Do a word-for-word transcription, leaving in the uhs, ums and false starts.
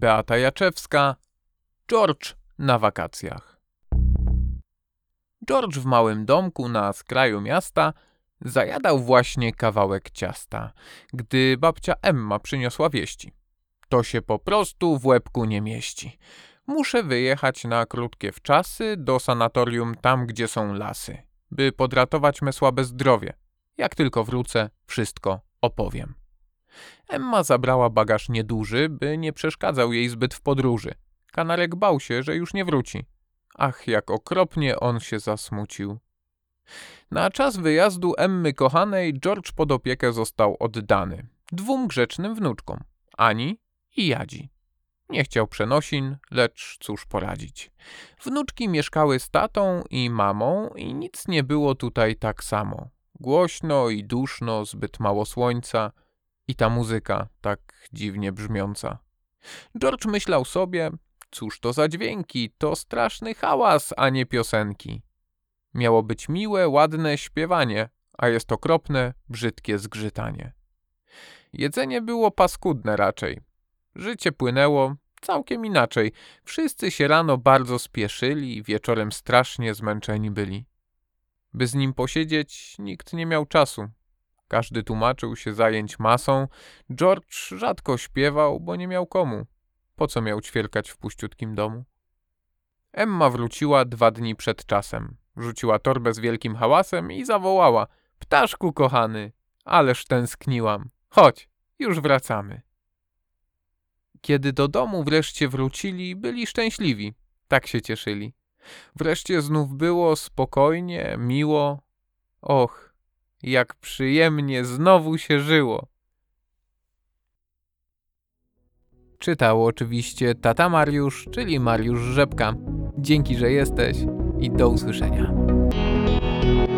Beata Jaczewska. George na wakacjach. George w małym domku na skraju miasta zajadał właśnie kawałek ciasta, gdy babcia Emma przyniosła wieści. To się po prostu w łebku nie mieści. Muszę wyjechać na krótkie wczasy do sanatorium tam, gdzie są lasy, by podratować me słabe zdrowie. Jak tylko wrócę, wszystko opowiem. Emma zabrała bagaż nieduży, by nie przeszkadzał jej zbyt w podróży. Kanarek bał się, że już nie wróci. Ach, jak okropnie on się zasmucił. Na czas wyjazdu Emmy kochanej George pod opiekę został oddany dwóm grzecznym wnuczkom, Ani i Jadzi. Nie chciał przenosin, lecz cóż poradzić. Wnuczki mieszkały z tatą i mamą i nic nie było tutaj tak samo. Głośno i duszno, zbyt mało słońca i ta muzyka tak dziwnie brzmiąca. George myślał sobie, cóż to za dźwięki, to straszny hałas, a nie piosenki. Miało być miłe, ładne śpiewanie, a jest okropne, brzydkie zgrzytanie. Jedzenie było paskudne raczej. Życie płynęło całkiem inaczej. Wszyscy się rano bardzo spieszyli, wieczorem strasznie zmęczeni byli. By z nim posiedzieć, nikt nie miał czasu. Każdy tłumaczył się zajęć masą. George rzadko śpiewał, bo nie miał komu. Po co miał ćwierkać w puściutkim domu? Emma wróciła dwa dni przed czasem. Rzuciła torbę z wielkim hałasem i zawołała: ptaszku kochany, ależ tęskniłam. Chodź, już wracamy. Kiedy do domu wreszcie wrócili, byli szczęśliwi. Tak się cieszyli. Wreszcie znów było spokojnie, miło. Och, jak przyjemnie znowu się żyło. Czytał oczywiście tata Mariusz, czyli Mariusz Rzepka. Dzięki, że jesteś i do usłyszenia.